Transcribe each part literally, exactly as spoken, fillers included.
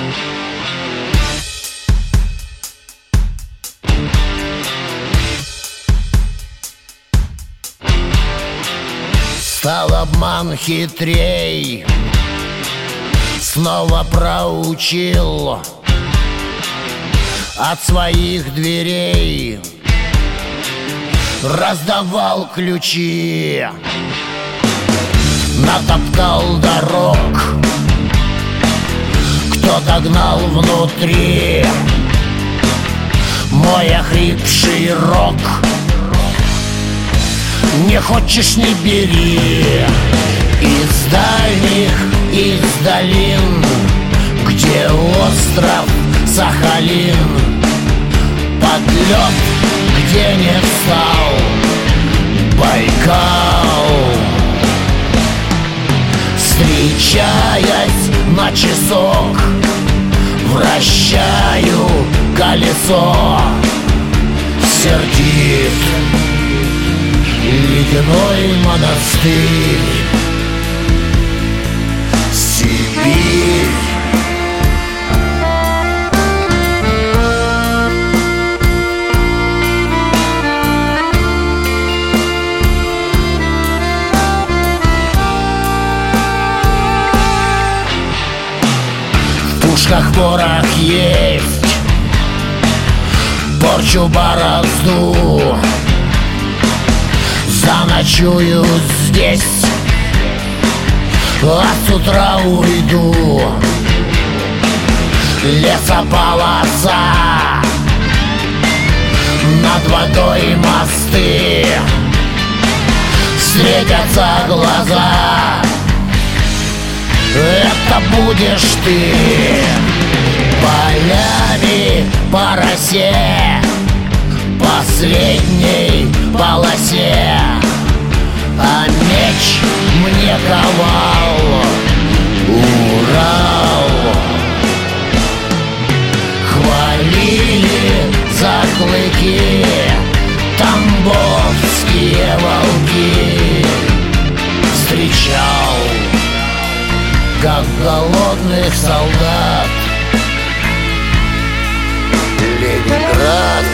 Стал обман хитрей, снова проучил от своих дверей. Раздавал ключи, натоптал дорог, кто-то гнал внутри мой охрипший рок. Не хочешь — не бери. Из дальних, из долин, где остров Сахалин, под лед, где не встал Байкал. Встречаясь на часок, вращаю колесо. Сердит ледяной монастырь, Сибирь. В пушках порох есть, порчу борозду, заночую здесь, а с утра уйду. Лесополоса, над водой мосты, встретятся глаза. Это будешь ты. Полями по росе, последней полосе, а меч мне ковал Урал. Хвалили за клыки тамбовские волки. Встречал, как голодных солдат, Ленинград.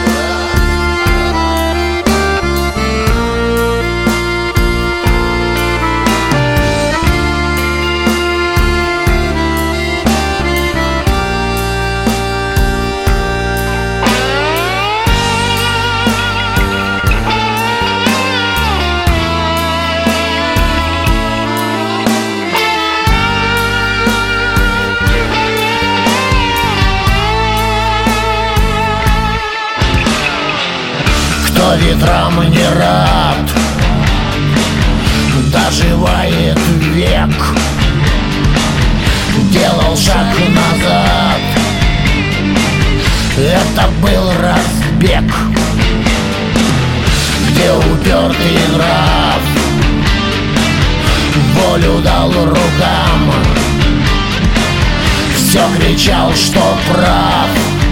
Кто ветрам не рад, доживает век. Делал шаг назад, это был разбег. Где упертый нрав волю дал рукам, все кричал, что прав.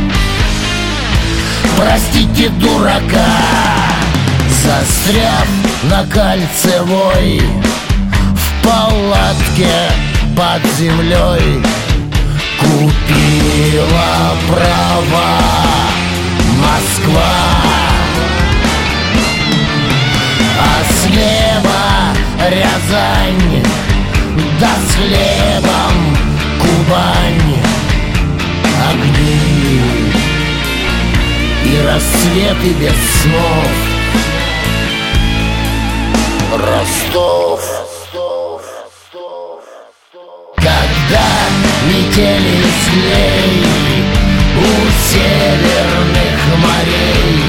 Простите дурака, застряв на Кольцевой, в палатке под землей, купила права Москва. А слева Рязань, да с хлебом Кубань. Огни и рассветы без снов, Ростов. Когда метели злей у северных морей,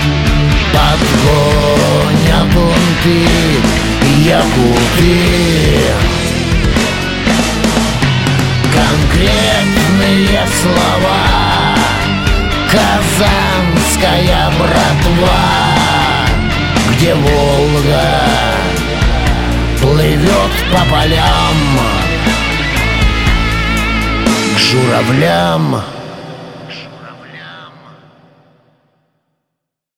подгонят унты якуты. Конкретные слова, казанская братва, где Волга плывет по полям к журавлям.